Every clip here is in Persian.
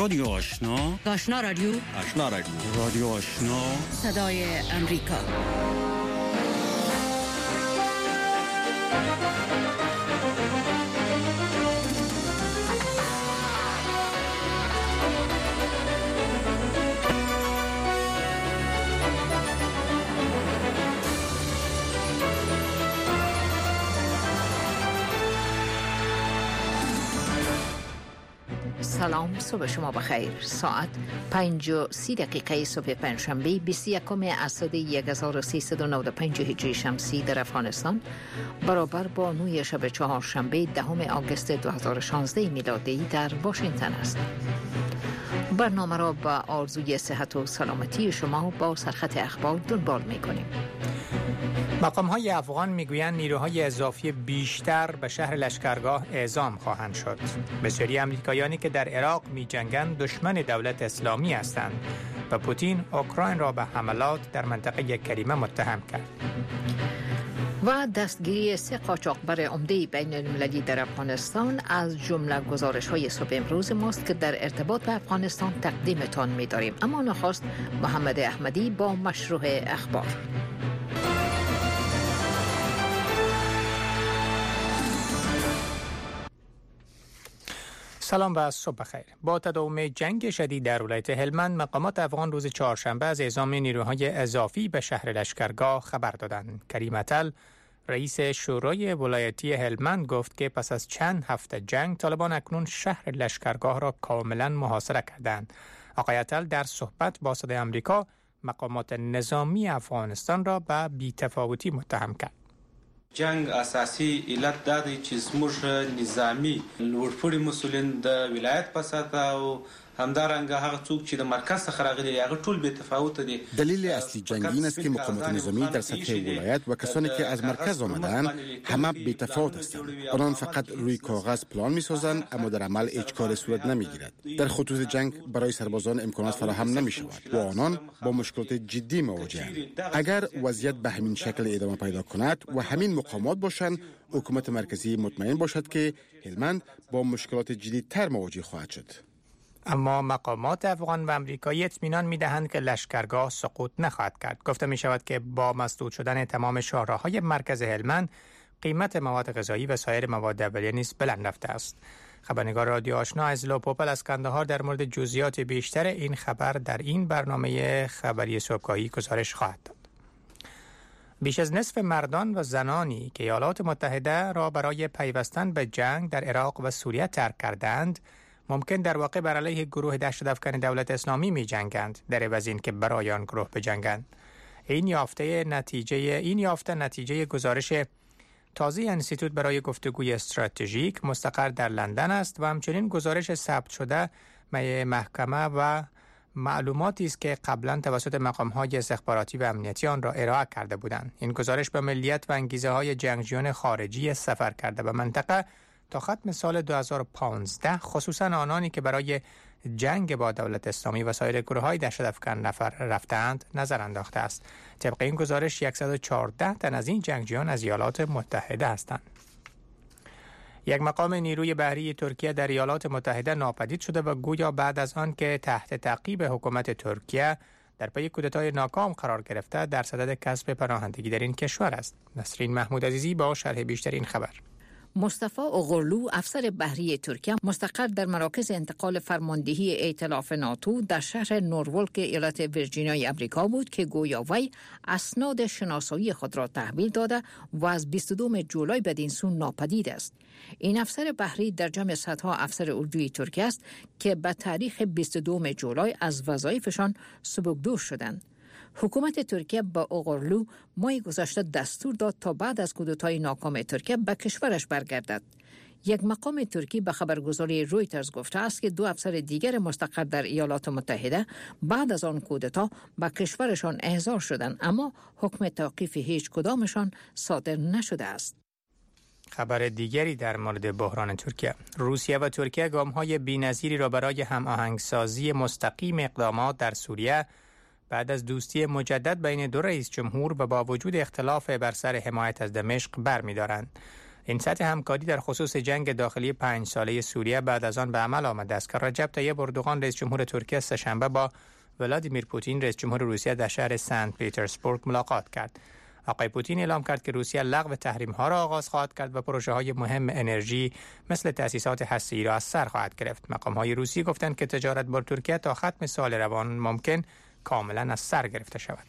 رادیو آشنا، آشنا رادیو، آشنا رادیو، رادیو آشنا، صدای امریکا. سلام، صبح شما بخیر. ساعت 5:30 صبح پنجشنبه 21 اسد 1395 هجری شمسی در افغانستان برابر با 9 شب چهارشنبه 10 آگوست 2016 میلادی در واشنگتن است. برنامه را با آرزوی صحت و سلامتی شما با سرخط اخبار دنبال می‌کنیم. مقام‌های افغان میگویند نیروهای اضافی بیشتر به شهر لشکرگاه اعزام خواهند شد. بسیاری امریکایانی که در عراق می‌جنگند دشمن دولت اسلامی هستند و پوتین اوکراین را به حملات در منطقه کریمه متهم کرد. و دستگیری 3 قاچاقبر عمده بین المللی در افغانستان از جمله گزارش‌های صبح امروز ماست که در ارتباط به افغانستان تقدیمتان می‌داریم. اما نخست محمد احمدی با مشروع اخبار. سلام و صبح بخیر. با تداوم جنگ شدید در ولایت هلمند، مقامات افغان روز چهارشنبه از اعزام نیروهای اضافی به شهر لشکرگاه خبر دادند. کریم اتل، رئیس شورای ولایتی هلمند، گفت که پس از چند هفته جنگ، طالبان اکنون شهر لشکرگاه را کاملا محاصره کردند. آقای اتل در صحبت با صدای آمریکا مقامات نظامی افغانستان را به بی‌تفاوتی متهم کرد. جنگ اساسي علت دا دی چې زموږ نظامی لوړپوړي مسولین د ولایت په سطح او همدارنګه هغه څوک چې د مرکز څخه راغلي هغه ټول به تفاوت دي. دلیل اصلی جنگ این است که مقامات نظامی در سطح ولایت و کسانی که از مرکز آمدند همه بی‌تفاوت هستند. آنان فقط روی کاغذ پلان می‌سازند اما در عمل هیچ کاری صورت نمی‌گیرد. در خطوط جنگ برای سربازان امکانات فراهم نمی‌شود و آنان با مشکلات جدی مواجه‌اند. اگر وضعیت به همین شکل ادامه پیدا کند و همین مقامات باشند، حکومت مرکزی مطمئن باشد که هلمند با مشکلات جدی‌تر مواجه خواهد شد. اما مقامات افغان و امریکایی اطمینان می‌دهند که لشکرگاه سقوط نخواهد کرد. گفته می‌شود که با مسدود شدن تمام شاهراهای مرکز هلمند، قیمت مواد غذایی و سایر مواد اولیه نیز بلند رفته است. خبرنگار رادیو آشنا ازلا پوپل از کندهار در مورد جزئیات بیشتر این خبر در این برنامه خبری صبحگاهی گزارش خواهد داد. بیش از نصف مردان و زنانی که ایالات متحده را برای پیوستن به جنگ در عراق و سوریه ترک کردند، ممکن در واقع بر علیه گروه دهشت افکن دولت اسلامی می جنگند در عوض این که برای آن گروه بجنگند. این یافته نتیجه گزارش تازه انستیتوت برای گفتگوی استراتژیک مستقر در لندن است و همچنین گزارش ثبت شده محکمه و معلوماتی است که قبلا توسط مقام‌های استخباراتی و امنیتی آن را ارائه کرده بودند. این گزارش به ملیت و انگیزه‌های جنگجویان خارجی سفر کرده به منطقه تا ختم سال 2015 خصوصا آنانی که برای جنگ با دولت اسلامی و سایر گروه‌های دهشت افکن رفتند نظر انداخته است. طبق این گزارش 114 تن از این جنگجویان از ایالات متحده هستند. یک مقام نیروی بحری ترکیه در ایالات متحده ناپدید شده و گویا بعد از آن که تحت تعقیب حکومت ترکیه در پی کودتای ناکام قرار گرفته در صدد کسب پناهندگی در این کشور است. نسرین محمود عزیزی با شرح بیشتر این خبر. مصطفی اوغرلو، افسر بحری ترکیه مستقر در مراکز انتقال فرماندهی ائتلاف ناتو در شهر نورولک ایالت ویرجینیای امریکا بود که گویا وی اسناد شناسایی خود را تحویل داده و از 22 جولای بدین سو ناپدید است. این افسر بحری در جمع صدها افسر اردوی ترکیه است که به تاریخ 22 جولای از وظایفشان سبکدور شدند. حکومت ترکیه با اوغرلو ماه گذشته دستور داد تا بعد از کودتای ناکام ترکیه به کشورش برگردد. یک مقام ترکی به خبرگزاری رویترز گفته است که 2 افسر دیگر مستقر در ایالات متحده بعد از آن کودتا به کشورشان احضار شدند، اما حکم توقیف هیچ کدامشان صادر نشده است. خبر دیگری در مورد بحران ترکیه. روسیه و ترکیه گام‌های بی‌نظیری را برای هماهنگسازی مستقیم اقدامات در سوریه بعد از دوستی مجدد بین 2 رئیس جمهور و با وجود اختلاف بر سر حمایت از دمشق برمی‌دارند. این سطح همکاری در خصوص جنگ داخلی 5 ساله سوریه بعد از آن به عمل آمده است که رجب طیب اردوغان رئیس جمهور ترکیه سه‌شنبه با ولادیمیر پوتین رئیس جمهور روسیه در شهر سنت پیترزبورگ ملاقات کرد. آقای پوتین اعلام کرد که روسیه لغو تحریم‌ها را آغاز خواهد کرد و پروژه‌های مهم انرژی مثل تأسیسات هسته‌ای را از سر خواهد گرفت. مقام‌های روسی گفتند که تجارت با ترکیه تا ختم سال روان ممکن کاملا از سر گرفته شود.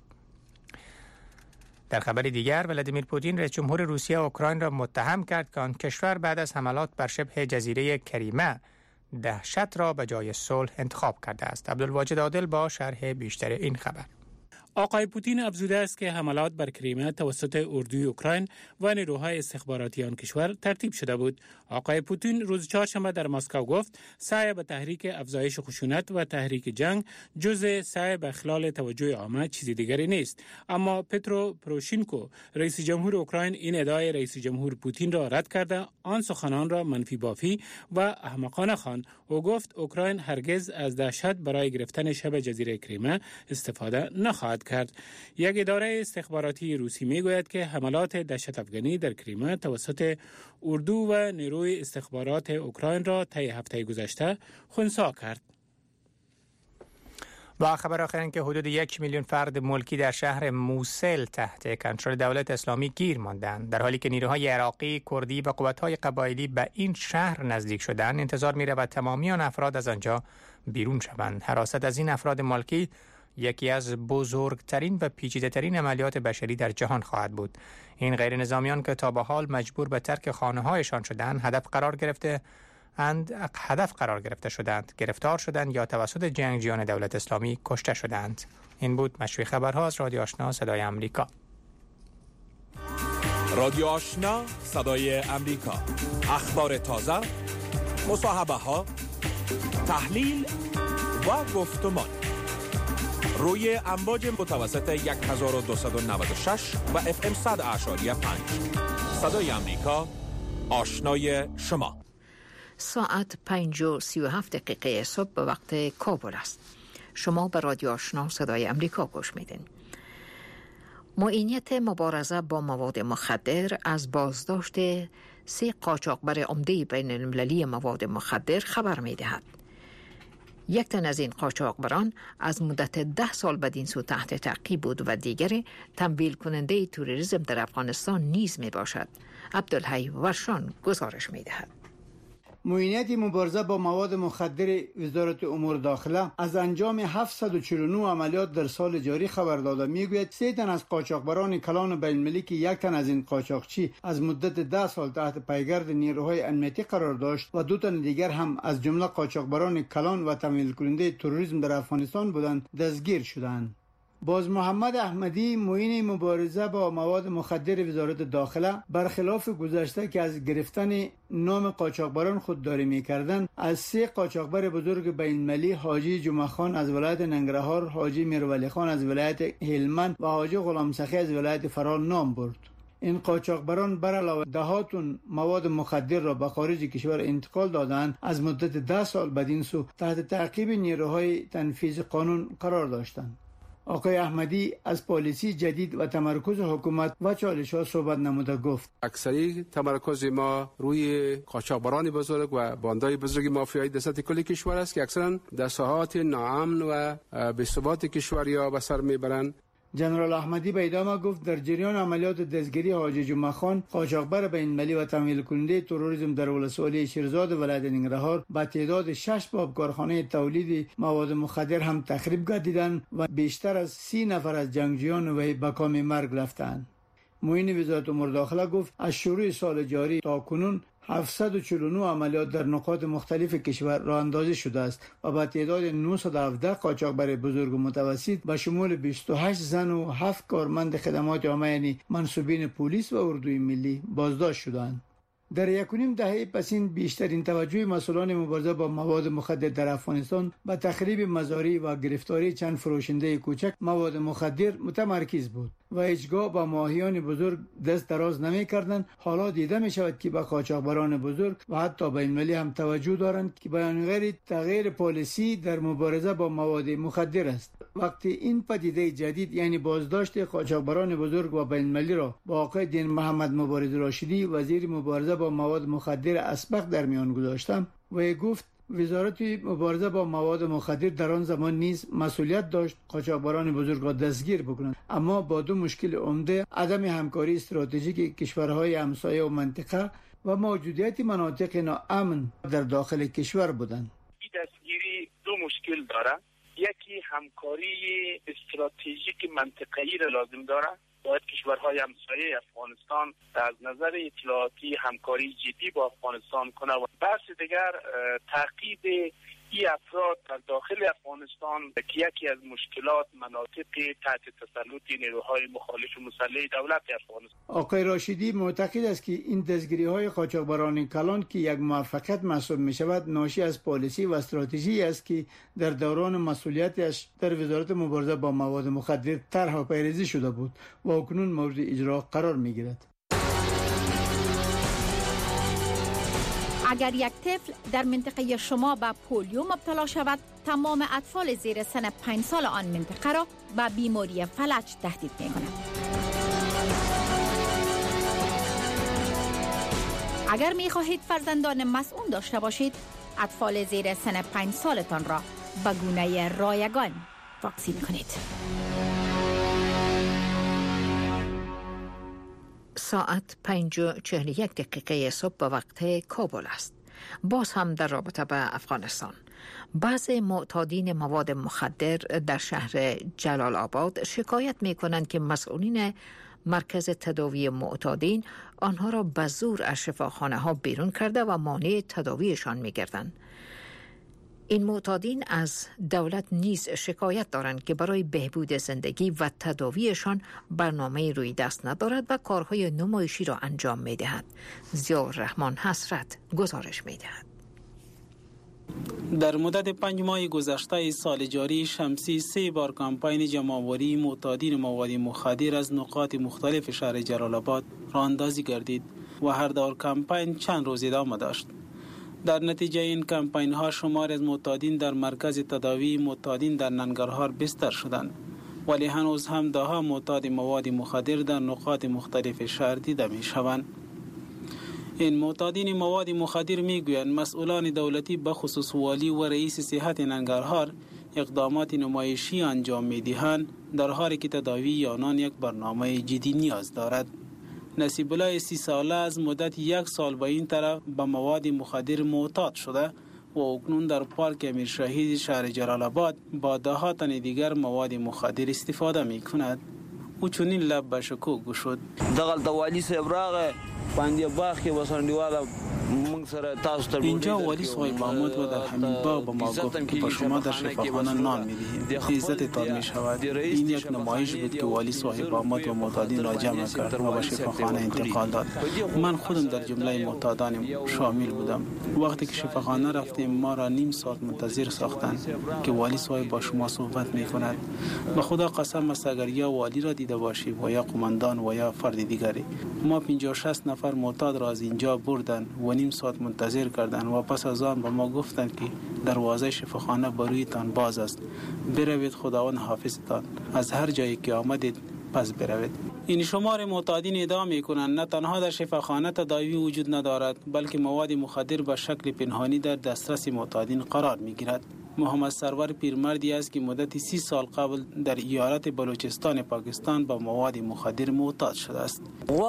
در خبر دیگر ولادیمیر پوتین رئیس جمهور روسیه اوکراین را متهم کرد که آن کشور بعد از حملات بر شبه جزیره کریمه دهشت را به جای صلح انتخاب کرده است. عبدالواجد عادل با شرح بیشتر این خبر. آقای پوتین افزوده است که حملات بر کریمه توسط اردوی اوکراین و نیروهای استخباراتی آن کشور ترتیب شده بود. آقای پوتین روز چهارشنبه در مسکو گفت سعی به تحریک افزایش خشونت و تحریک جنگ جزء سعی به اخلال توجه عامه چیزی دیگری نیست. اما پترو پروشینکو رئیس جمهور اوکراین این ادعای رئیس جمهور پوتین را رد کرده آن سخنان را منفی بافی و احمقانه خواند. او گفت اوکراین هرگز از دهشت برای گرفتن شبه جزیره کریمه استفاده نخواهد کرد. یک اداره استخباراتی روسی میگوید که حملات دهشت افغانی در کریمه توسط اردو و نیروی استخبارات اوکراین را طی هفته گذشته خنثی کرد. با خبر آخر این که حدود 1 میلیون فرد ملکی در شهر موسل تحت کنترل دولت اسلامی گیر ماندند. در حالی که نیروهای عراقی، کردی و قوت‌های قبایلی به این شهر نزدیک شدند، انتظار می‌رود تمامی آن افراد از آنجا بیرون شوند. حراست از این افراد ملکی یکی از بزرگترین و پیچیده‌ترین عملیات بشری در جهان خواهد بود. این غیر نظامیان که تا به حال مجبور به ترک خانه‌هایشان شدند، هدف قرار گرفته شدند، گرفتار شدند یا توسط جنگجویان دولت اسلامی کشته شدند. این بود مشروع خبرها از رادیو آشنا صدای امریکا. رادیو آشنا صدای امریکا، اخبار تازه، مصاحبه‌ها، تحلیل و گفتمان روی امواج متوسط 1296 و FM 100.5 صدای امریکا، آشنای شما. ساعت 5:37 صبح به وقت کابل است. شما به رادیو آشنا صدای امریکا گوش میدین. معینیت مبارزه با مواد مخدر از بازداشت 3 قاچاقبر عمده بین المللی مواد مخدر خبر میدهد. یک تن از این قاچاقبران از مدت 10 سال بدین سو تحت تعقیب بود و دیگری تمویل کننده تروریسم در افغانستان نیز می باشد. عبدالحی ورشان گزارش می دهد. معینیت مبارزه با مواد مخدر وزارت امور داخله از انجام 749 عملیات در سال جاری خبر داده. میگوید 3 تن از قاچاقبران کلان بین‌المللی که یک تن از این قاچاقچی از مدت 10 سال تحت پیگرد نیروهای امنیتی قرار داشت و 2 تن دیگر هم از جمله قاچاقبران کلان و تمویل کننده تروریسم در افغانستان بودند دستگیر شدند. باز محمد احمدی معین مبارزه با مواد مخدر وزارت داخله برخلاف گذشته که از گرفتن نام قاچاقبران خودداری می‌کردند، از 3 قاچاقبر بزرگ بین‌المللی حاجی جمعه خان از ولایت ننگرهار، حاجی میرولی خان از ولایت هلمند و حاجی غلام سخی از ولایت فرال نام برد. این قاچاقبران بر علاوه دهاتون مواد مخدر را به خارج کشور انتقال دادند، از مدت 10 سال بدین سو تحت تعقیب نیروهای تنفیذ قانون قرار داشتند. آقای احمدی از پالیسی جدید و تمرکز حکومت و چالش‌ها صحبت نموده گفت اکثری تمرکز ما روی قاچاقبران بزرگ و باندهای بزرگ مافیایی در سطح کل کشور است که اکثرا در ساحات ناامن و بی‌ثبات کشور یا به سر میبرند. جنرال احمدی به ادامه گفت در جریان عملیات دستگیری حاجی جمعه خان، قاچاقبر بین‌المللی و تمویل کننده تروریسم در ولسوالی شیرزاد ولایت ننگرهار، به تعداد 6 باب کارخانه تولید مواد مخدر هم تخریب گردیدند و بیشتر از 30 نفر از جنگجویان وی به کام مرگ رفتند. معین وزارت امور داخله گفت از شروع سال جاری تا کنون 749 عملیات در نقاط مختلف کشور راه اندازی شده است و با تعداد 917 قاچاقبر بزرگ و متوسط به شمول 28 زن و 7 کارمند خدمات عامه یعنی منصوبین پلیس و اردوی ملی بازداشت شدند. در 1.5 دهه پس این بیشترین توجه مسئولان مبارزه با مواد مخدر در افغانستان به تخریب مزارع و گرفتاری چند فروشنده کوچک مواد مخدر متمرکز بود و هیچگاه با ماهیان بزرگ دست دراز نمی‌کردند. حالا دیده می‌شود که به قاچاقبران بزرگ و حتی بین‌المللی هم توجه دارند که بیان غیر تغییر پالیسی در مبارزه با مواد مخدر است. وقتی این پدیده جدید یعنی بازداشت قاچاقبران بزرگ و بین‌المللی را با آقای دین محمد مبارز راشدی وزیر مبارزه با مواد مخدر اسبق در میان گذاشتم و گفت وزارت مبارزه با مواد مخدر در آن زمان نیز مسئولیت داشت قاچاقبران بزرگ را دستگیر بکنند، اما با دو مشکل عمده: عدم همکاری استراتژیک کشورهای همسایه و منطقه و موجودیت مناطق ناامن در داخل کشور بودند. این دستگیری دو مشکل داره. یکی همکاری استراتژیک منطقه‌ای را لازم داره. باید کشورهای همسایه افغانستان از نظر اطلاعاتی همکاری جدی با افغانستان کنه و بحث دیگر تعقیب این افراد در داخل افغانستان که یکی از مشکلات مناطق تحت تسلط نیروهای مخالف مسلح دولت افغانستان. آقای راشدی معتقد است که این دستگیری‌های قاچاقبران کلان که یک موفقیت محسوب می‌شود ناشی از پالیسی و استراتژی است که در دوران مسئولیتش در وزارت مبارزه با مواد مخدر طرح و پیریزی شده بود و اکنون مورد اجرا قرار می‌گیرد. اگر یک طفل در منطقه شما به پولیو مبتلا شود، تمام اطفال زیر سن 5 سال آن منطقه را به بیماری فلج تهدید می‌کند. اگر می‌خواهید فرزندان مسئول داشته باشید، اطفال زیر سن 5 سالتان را به گونه رایگان واکسین کنید. ساعت 5:41 صبح به وقت کابل است. باز هم در رابطه به افغانستان، بعضی معتادین مواد مخدر در شهر جلال آباد شکایت می کنند که مسئولین مرکز تداوی معتادین آنها را به زور از شفاخانه ها بیرون کرده و مانع تداویشان می گردند. این معتادین از دولت نیز شکایت دارند که برای بهبود زندگی و تداویشان برنامه روی دست ندارد و کارهای نمایشی را انجام می دهد. ضیاءالرحمن حسرت گزارش می دهد. در مدت 5 ماه گذشته سال جاری شمسی 3 بار کمپاین جمع‌آوری معتادین مواد مخدر از نقاط مختلف شهر جلال آباد راه اندازی گردید و هر دور کمپاین چند روز ادامه داشت. در نتیجه این کمپاین ها شمار از معتادین در مرکز تداوی معتادین در ننگرهار بستر شدند، ولی هنوز هم دهها معتاد مواد مخدر در نقاط مختلف شهر دیده می شوند. این معتادین مواد مخدر می گویند مسئولان دولتی به خصوص والی و رئیس صحت ننگرهار اقدامات نمایشی انجام می دهند، در حالی که تداوی آنان یک برنامه جدی نیاز دارد. نصیب الله 30 ساله از مدت 1 سال به این طرف به مواد مخدر معتاد شده و اکنون در پارک امیر شهید شهر جلال آباد با ده‌ها تن دیگر مواد مخدر استفاده می کند. او چنین لب به شکوک گشود. دغل والی صاحب راغه باندې باغ کې وسندواله اینجا والی صاحب محمود و در همین باغ به ما گفت که با شما در شفاخانه نام می‌دهیم، عزتتان می‌شود. این یک نمایش بود که والی صاحب محمود و معتادین را جمع کرد و به شفاخانه انتقال داد. من خودم در جمله معتادان شامل بودم. وقتی که شفاخانه رفتیم ما را نیم ساعت منتظر ساختند که والی صاحب با شما صحبت می‌کند. به خدا قسم است اگر یا والی را دیده باشی و یا قماندان و یا فرد دیگری. ما 50-60 نفر معتاد را از اینجا بردند و نیم ساعت منتظر کردند و پس از آن به ما گفتند که دروازه شفاخانه برویتان باز است، بروید خداوند حافظتان، از هر جایی که آمدید پس بروید. این شمار معتادین ادعا می‌کنند نه تنها در شفاخانه تداوی وجود ندارد بلکه مواد مخدر به شکل پنهانی در دسترس معتادین قرار می‌گیرد. محمد سرور پیرمردی است که مدت 30 سال قبل در ایالت بلوچستان پاکستان با مواد مخدر معتاد شده است.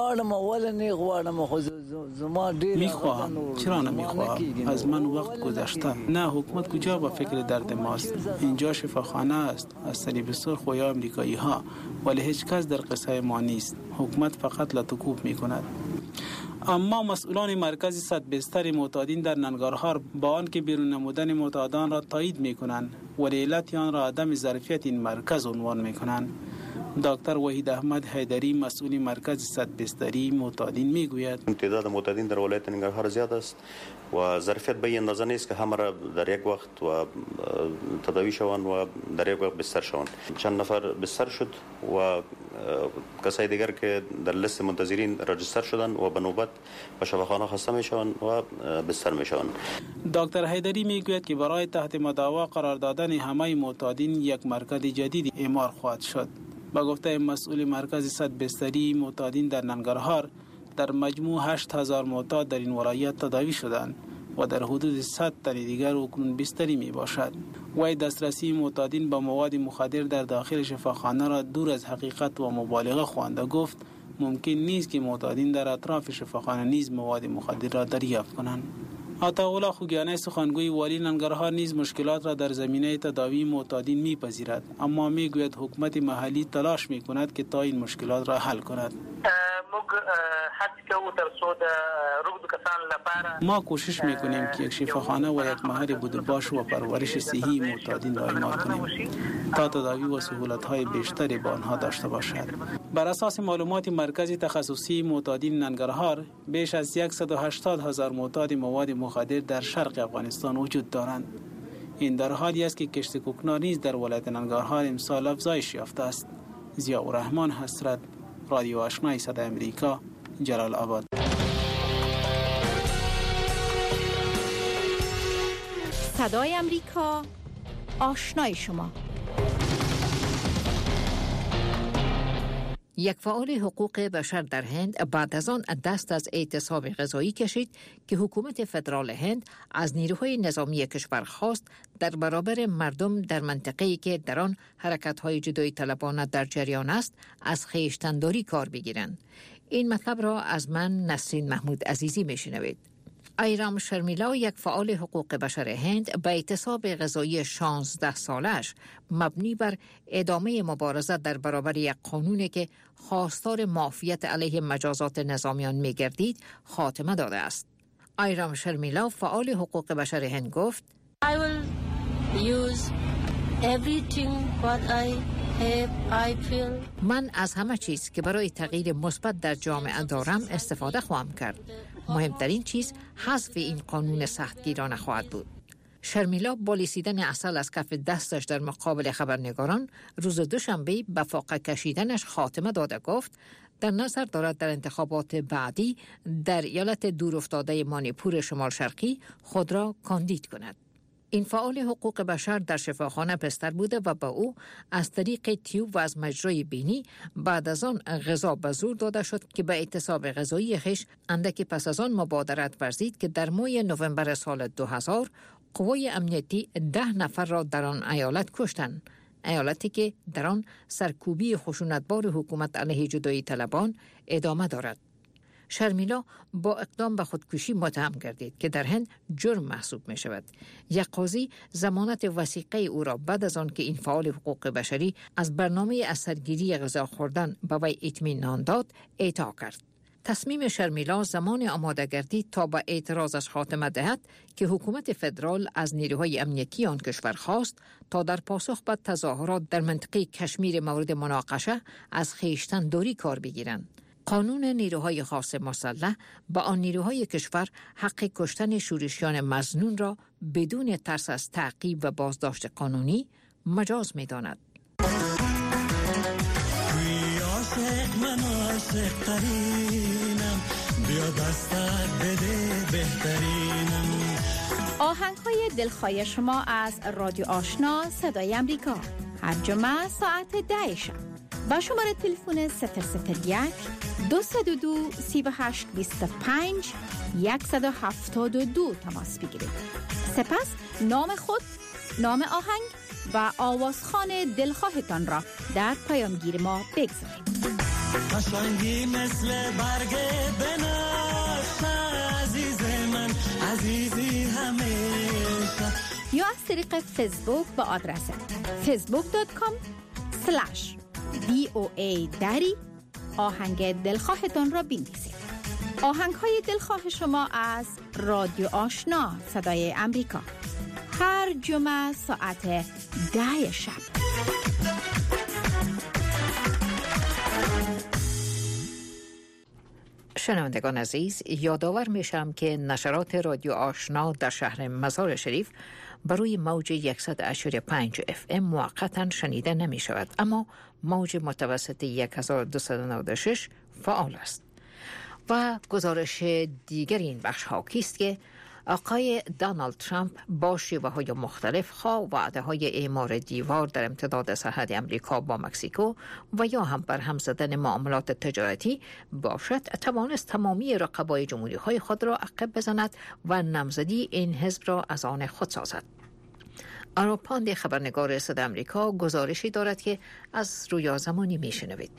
میخواهم، چرا نمیخواهم؟ از من وقت گذشته. نه، حکومت کجا با فکر درد ماست؟ اینجا شفاخانه است از صلیب سرخ و یا امریکایی ها، ولی هیچ کس در قصه ما نیست. حکومت فقط لطکوب میکند. اما مسئولان مرکز صد بستر معتادین در ننگرهار با آنکه بیرون نمودن معتادان را تایید میکنند ولی علت آن را عدم ظرفیت این مرکز عنوان میکنند. دکتر وحید احمد حیدری مسئول مرکز 100 بستری معتادین میگوید تعداد معتادین در ولایت ننگرهار زیاد است و ظرفیت به این اندازه نیست که همه را در یک وقت و تداوی شوند و در یک وقت بستر شوند. چند نفر بستر شد و کسای دیگر که در لیست منتظرین رجستر شدند و به نوبت به شفاخانه خسته می شوند و بستر می شوند. دکتر حیدری میگوید که برای تحت مداوا قرار دادن همه معتادین یک مرکز جدید اعمار خواهد شد. با گفته مسئول مرکز 100 بستری معتادین در ننگرهار در مجموع 8000 معتاد در این ولایت تداوی شدند و در حدود 100 تن دیگر اکنون بستری می باشد. وی دسترسی معتادین با مواد مخدر در داخل شفاخانه را دور از حقیقت و مبالغه خوانده. گفت ممکن نیست که معتادین در اطراف شفاخانه نیز مواد مخدر را دریافت کنند. عطاالله خوگیانی سخنگوی والی ننگرهار نیز مشکلات را در زمینه تداوی معتادین میپذیرد، اما میگوید حکومت محلی تلاش میکند که تا این مشکلات را حل کند. ما کوشش میکنیم که یک شفاخانه و یک محل بودجباش و پرورش صحی معتادین را اعمار کنیم تا تداوی و سهولت‌های بیشتری با آنها داشته باشد. بر اساس معلومات مرکز تخصصی معتادین ننگرهار، بیش از 180,000 معتاد مواد مخدر در شرق افغانستان وجود دارند. این در حالی است که کشت کوکنار نیز در ولایت ننگرهار امسال افزایش یافته است. ضیاءالرحمن حسرت، رادیو آشنای صدای امریکا، جلال آباد. صدای امریکا، آشنای شما. یک فعال حقوق بشر در هند بعد از آن دست از اعتصاب غذایی کشید که حکومت فدرال هند از نیروهای نظامی کشور خواست در برابر مردم در منطقه‌ای که در آن حرکت‌های جدایی طلبانه در جریان است از خویشتن‌داری کار بگیرند. این مطلب را از من نسرین محمود عزیزی میشنوید. ایرام شرمیلا، یک فعال حقوق بشر هند، به اعتصاب غذایی 16 سالش مبنی بر ادامه مبارزه در برابر یک قانونی که خواستار معافیت علیه مجازات نظامیان می‌گردید خاتمه داده است. ایرام شرمیلا، فعال حقوق بشر هند، گفت I will use everything what I feel. من از همه چیز که برای تغییر مثبت در جامعه دارم استفاده خواهم کرد. مهمترین چیز حذف این قانون سختگیرانه خواهد بود. شرمیلا با لیسیدن عسل از کف دستش در مقابل خبرنگاران روز دوشنبه به فاقه کشیدنش خاتمه داده. گفت در نظر دارد در انتخابات بعدی در ایالت دورافتاده مانیپور شمال شرقی خود را کاندید کند. این فعال حقوق بشر در شفاخانه بستر بوده و به او از طریق تیوب و از مجرای بینی بعد از آن غذا به زور داده شد که به اعتصاب غذایی خویش اندکی پس از آن مبادرت ورزید که در ماه نوامبر سال 2000 قوای امنیتی 10 نفر را در آن ایالت کشتند. ایالتی که در آن سرکوبی خشونتبار حکومت علیه جدایی طلبان ادامه دارد. شرمیلا با اقدام به خودکشی متهم گردید که در هند جرم محسوب می شود. یک قاضی ضمانت وثیقه او را بعد از آن که این فعال حقوق بشری از برنامه اثرگیری غذا خوردن به وی اطمینان داد اعطا کرد. تصمیم شرمیلا زمان آماده گردید تا به اعتراضش خاتمه دهد که حکومت فدرال از نیروهای امنیتی آن کشور خواست تا در پاسخ به تظاهرات در منطقه کشمیر مورد مناقشه از خویشتن‌داری کار بگیرند. قانون نیروهای خاص مسلح با آن نیروهای کشور حق کشتن شورشیان مظنون را بدون ترس از تعقیب و بازداشت قانونی مجاز می داند. آهنگ‌های دلخواه شما از رادیو آشنا صدای امریکا هر جمعه ساعت 10 شب با شماره تلفن 001 222 38 25 172 تماس بگیرید. سپس نام خود، نام آهنگ و آوازخوان دلخواهتان را در پیامگیر ما بگذارید. قشنگی مثل برگ بنفش عزیز من، عزیزی همیشه. یا از طریق فیسبوک با آدرس facebook.com/VOA دری آهنگ دلخواهتان را بنویسید. آهنگ های دلخواه شما از رادیو آشنا صدای امریکا هر جمعه ساعت 10 شب. شنوندگان عزیز، یادآور میشم که نشرات رادیو آشنا در شهر مزار شریف بروی موج 100.5 FM موقتا شنیده نمی شود، اما موج متوسط 1296 فعال است. و گزارش دیگر این بخش حاکی است که آقای دونالد ترامپ با شیوه‌های مختلف خواه وعده‌های اعمار دیوار در امتداد سرحد امریکا با مکزیکو و یا هم برهم زدن معاملات تجارتی باشد توانست تمامی رقبای جمهوری‌های خود را عقب بزند و نامزدی این حزب را از آن خود سازد. آراپاند خبرنگار صدای امریکا گزارشی دارد که از رویا زمانی میشنوید.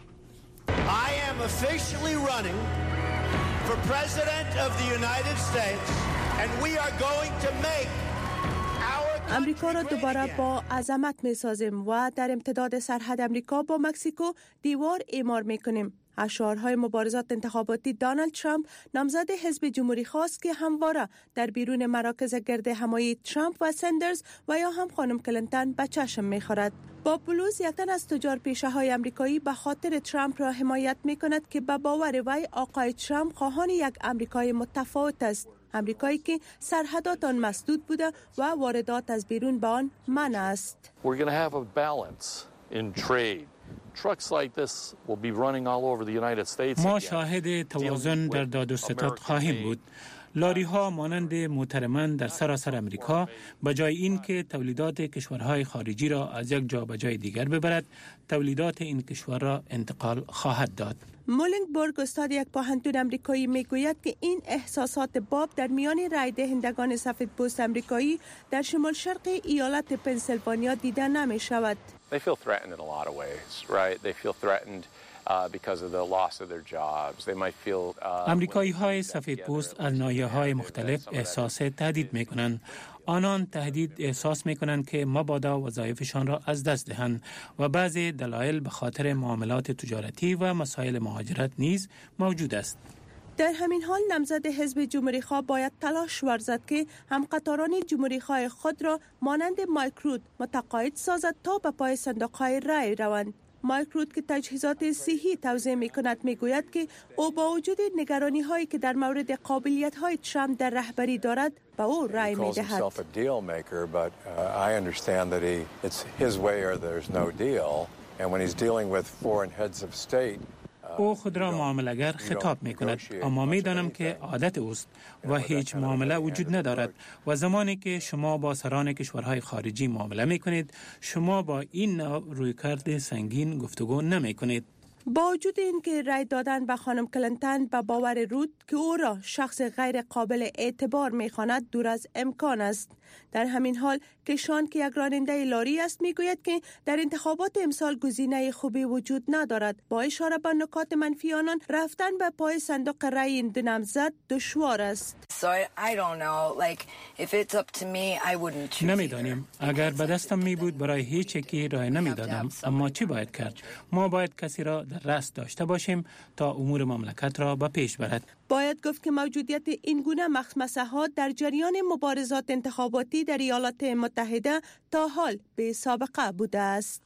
I am officially running for President of the United States and we are going to make our امریکا را دوباره با عظمت می‌سازیم و در امتداد سرحد امریکا با مکزیکو دیوار اعمار می‌کنیم. اشعارهای مبارزات انتخاباتی دونالد ترامپ نامزد حزب جمهوری خواست که همواره در بیرون مراکز گرد همایی ترامپ و سندرز و یا هم خانم کلینتون به چشم می‌خورد. باب بلوز یک تن از تجار پیشه های امریکایی به خاطر ترامپ را حمایت می کند که به باور وی آقای ترامپ خواهان یک امریکای متفاوت است. امریکایی که سرحدات آن مسدود بوده و واردات از بیرون به آن منع است. We're going to have a balance in trade. Trucks like this will be running all over the United States. ما شاهد توازن در داد و ستد خواهیم بود. لاری ها مانند محترماً در سراسر امریکا به جای این که تولیدات کشورهای خارجی را از یک جا به جای دیگر ببرد، تولیدات این کشور را انتقال خواهد داد. مولینگبورگ استاد یک پوهنتون امریکایی میگوید که این احساسات باب در میان رای دهندگان سفیدپوست امریکایی در شمال شرق ایالت پنسیلوانیا دیده نمی شود. They feel threatened in a lot of ways, right? They feel threatened because of the loss of their jobs. They might feel امریکایی های سفید پوست از ناحیه‌های مختلف احساس تهدید می‌کنند. آنان تهدید احساس می‌کنند که مبادا وظایفشان را از دست دهند و بعضی دلایل به خاطر معاملات تجارتی و مسائل مهاجرت نیز موجود است. در همین حال نامزد حزب جمهوری‌خواه باید تلاش ورزد که همقطاران جمهوری‌خواه خود را مانند مایک رود متقاعد سازد تا به پای صندوق‌های رای روند. مایک رود که تجهیزات صحی توزیع می‌کند میگوید که او با وجود نگرانی‌هایی که در مورد قابلیت‌های ترامپ در رهبری دارد به او رای می‌دهد. او خود را معامله‌گر خطاب می‌کند، اما می‌دانم که عادت اوست و هیچ معامله وجود ندارد و زمانی که شما با سران کشورهای خارجی معامله می‌کنید، شما با این رویکرد سنگین گفتگو نمی‌کنید. با وجود اینکه رای دادن به خانم کلینتون به باور رود که او را شخص غیر قابل اعتبار می‌خواند دور از امکان است. در همین حال کشان که یک راننده لاری است میگوید که در انتخابات امسال گزینه خوبی وجود ندارد. با اشاره به نکات منفی آنان رفتن به پای صندوق رای این دو نامزد دشوار است. نمیدانیم. اگر به دستم می بود برای هیچ یکی رای نمیدادم، اما چی باید کرد؟ ما باید کسی را در رأس داشته باشیم تا امور مملکت را به پیش برد. باید گفت که موجودیت این گونه مخمسه‌ها در جریان مبارزات انتخاباتی در ایالات متحده تا حال به سابقه بوده است.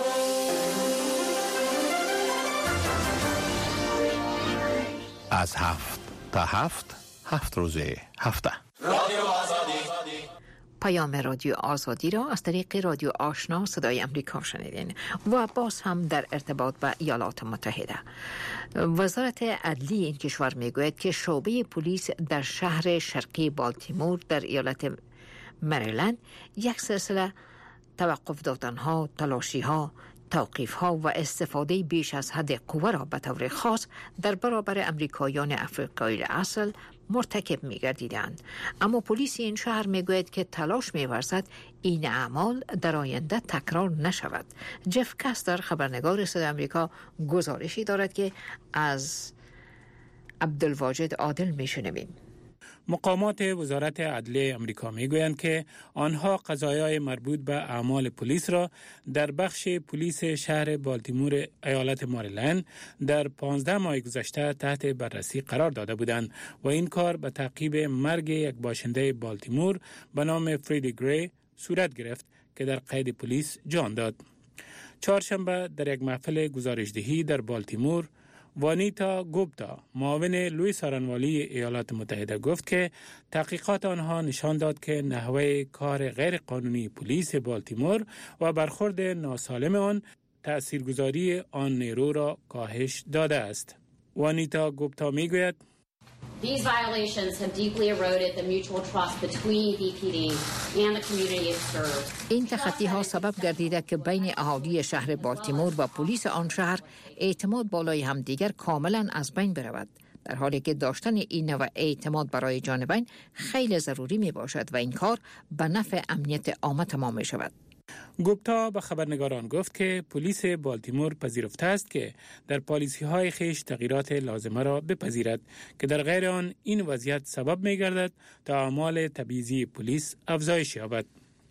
از 7 تا 7 روز هفته. رادیو آزادی. پیام رادیو آزادی را از طریق رادیو آشنا صدای امریکا شنیدین و باز هم در ارتباط با ایالات متحده. وزارت عدلی این کشور میگوید که شعبه پلیس در شهر شرقی بالتیمور در ایالت مریلند یک سلسله توقف دادنها، تلاشیها، توقیف‌ها و استفاده بیش از حد قوه را به طور خاص در برابر امریکایان افریقایی اصل مرتکب می‌گردیدند. اما پلیس این شهر میگوید که تلاش می‌ورزد این اعمال در آینده تکرار نشود. جف کاستر خبرنگار صدای آمریکا گزارشی دارد که از عبدالواجد عادل میشنویم. مقامات وزارت عدلیه امریکا میگویند که آنها قضایای مربوط به اعمال پلیس را در بخش پلیس شهر بالتیمور ایالت مریلند در 15 ماه گذشته تحت بررسی قرار داده بودند و این کار به تعقیب مرگ یک باشنده بالتیمور به نام فریدی گری صورت گرفت که در قید پلیس جان داد. چهارشنبه در یک محفل گزارشدهی در بالتیمور وانیتا گوپتا معاون لوی سارنوالی ایالات متحده گفت که تحقیقات آنها نشان داد که نحوه کار غیر قانونی پلیس بالتیمور و برخورد ناسالم آن تأثیرگذاری آن نیرو را کاهش داده است. وانیتا گوپتا میگوید These violations have deeply eroded the mutual trust between BPD and the community it serves. این تخطی ها سبب گردیده که بین اهالی شهر بالتیمور و پلیس آن شهر اعتماد بالای همدیگر کاملا از بین برود، در حالی که داشتن این نوع اعتماد برای جانبین خیلی ضروری می باشد و این کار به نفع امنیت عامه تمام می شود. گوپتا به خبرنگاران گفت که پلیس بالتیمور پذیرفته است که در پالیسی‌های خیش تغییرات لازمه را بپذیرد که در غیر آن این وضعیت سبب می‌گردد تا اعمال تبعیضی پلیس افزایش یابد.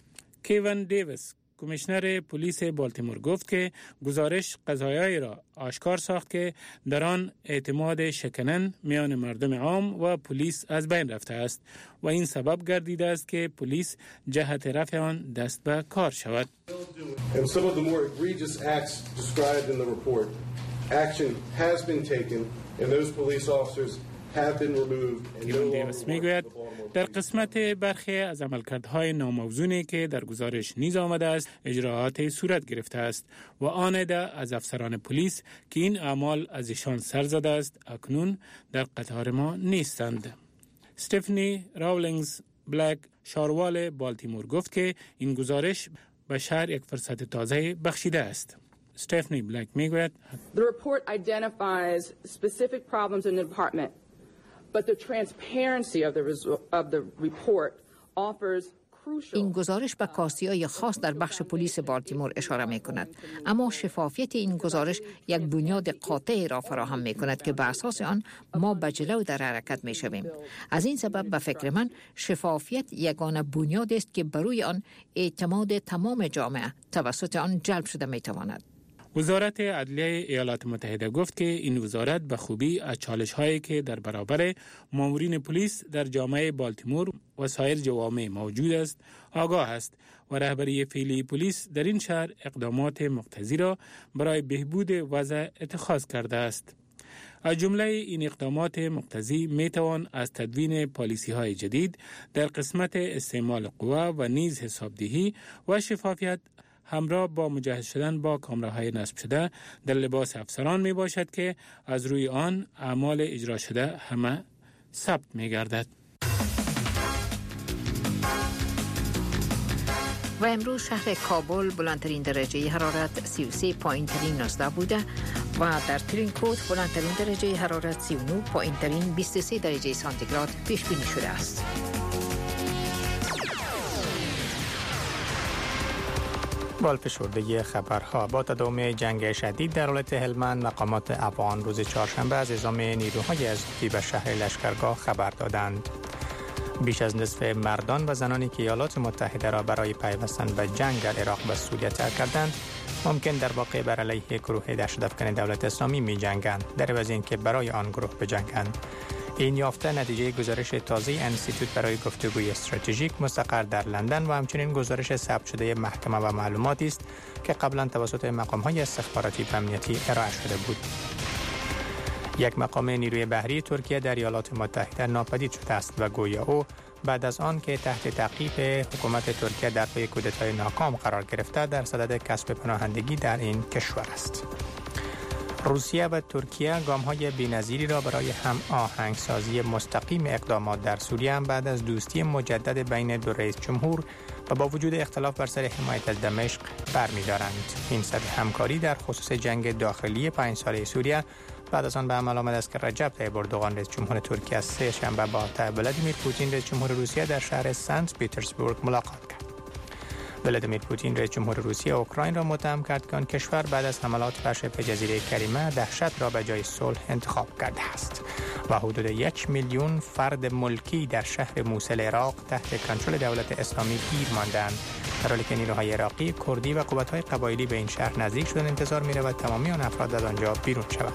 کیون دیویس کمیشنر پلیس بالتیمور گفت که گزارش قضایایی را آشکار ساخت که در آن اعتماد شکنن میان مردم عام و پلیس از بین رفته است و این سبب گردیده است که پلیس جهت رفع آن دست به کار شود. And some of the more egregious acts described in the report, action has been taken and those police officers have been removed and no longer میگوید در قسمت برخی از عملکردهای ناموزونی که در گزارش نیز آمده است اجراعات صورت گرفته است و آن عده از افسران پلیس که این اعمال از ایشان سر زده است اکنون در قطار ما نیستند. استفانی راولینگز بلک شاروال بالتیمور گفت که این گزارش به شهر یک فرصت تازه بخشیده است. استفانی بلک میگوید The report identifies specific problems in the department, but the transparency of the report offers این گزارش به کاستی‌های خاص در بخش پلیس بالتیمور اشاره می کند، اما شفافیت این گزارش یک بنیاد قاطع را فراهم می کند که به اساس آن ما به جلو در حرکت می شویم. از این سبب به فکر من شفافیت یگانه بنیاد است که بروی آن اعتماد تمام جامعه توسط آن جلب شده می تواند. وزارت عدلیه ایالات متحده گفت که این وزارت به خوبی از چالش‌هایی که در برابر مامورین پلیس در جامعه بالتیمور و سایر جوامع موجود است آگاه است و رهبری فعلی پلیس در این شهر اقدامات مقتضی را برای بهبود وضع اتخاذ کرده است. از جمله این اقدامات مقتضی می توان از تدوین پالیسی‌های جدید در قسمت استعمال قوه و نیز حسابدهی و شفافیت همراه با مجهز شدن با کامراهای نصب شده در لباس افسران می باشد که از روی آن اعمال اجرا شده همه ثبت می گردد. و امروز شهر کابل بلندترین درجه حرارت 33.19 بوده و در ترینکوت بلندترین درجه حرارت 39 پایین‌ترین 23 درجه سانتیگراد پیش بینی شده است. بالفشرده خبرها با تداوم جنگ شدید در ولایت هلمند مقامات افغان روز چهارشنبه از اعزام نیروهای اضافی به شهر لشکرگاه خبر دادند. بیش از نصف مردان و زنانی که ایالات متحده را برای پیوستن به جنگ در عراق به سوریه ترک کردند ممکن در واقع بر علیه گروه دهشت‌افکن دولت اسلامی می جنگند در عوض اینکه برای آن گروه بجنگند. این یافته نتیجه گزارش تازه انستیتوت برای گفتگوی استراتژیک مستقر در لندن و همچنین گزارش ثبت شده محکمه و معلوماتی است که قبلا توسط مقام‌های استخباراتی و امنیتی ارائه شده بود. یک مقام نیروی بحری ترکیه در ایالات متحده ناپدید شده است و گویا او بعد از آن که تحت تعقیب حکومت ترکیه در پی کودتای ناکام قرار گرفته در صدد کسب پناهندگی در این کشور است. روسیه و ترکیه گام‌های بی‌نظیری را برای هم آهنگسازی مستقیم اقدامات در سوریه بعد از دوستی مجدد بین دو رئیس جمهور و با وجود اختلاف بر سر حمایت از دمشق برمی‌دارند. این سطح همکاری در خصوص جنگ داخلی 5 ساله سوریه بعد از آن به عمل آمد است که رجب طیب اردوغان رئیس جمهور ترکیه سه شنبه با ولادیمیر پوتین رئیس جمهور روسیه در شهر سنت پیترزبورگ ملاقات کرد. ولادیمیر پوتین رئیس جمهور روسیه اوکراین را متهم کرد که آن کشور بعد از حملات بر شبه جزیره کریمه دهشت را به جای صلح انتخاب کرده است و حدود 1 میلیون فرد ملکی در شهر موصل عراق تحت کنترل دولت اسلامی گیر ماندند، در حالی که نیروهای عراقی، کردی و قوت‌های قبایلی به این شهر نزدیک شدن. انتظار می‌رود تمامی آن افراد از آنجا بیرون شوند.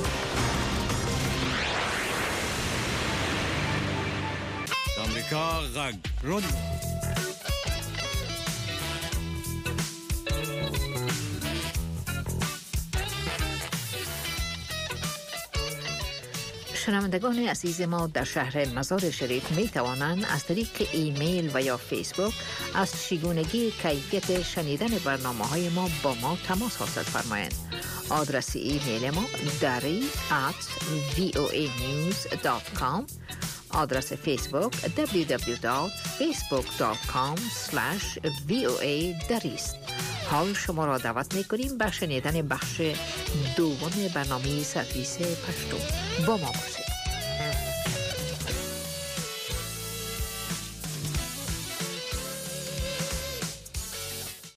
آمریکا غږ رادیو شنوندگان عزیز ما در شهر مزار شریف می توانند از طریق ایمیل و یا فیسبوک از چگونگی کیفیت شنیدن برنامه‌های ما با ما تماس حاصل فرمایند. آدرس ایمیل ما dari@voanews.com، آدرس فیسبوک www.facebook.com/voa است. حال شما را دعوت می‌کنیم به شنیدن بخش دوم برنامه سرویس پشتو. با ما باشید.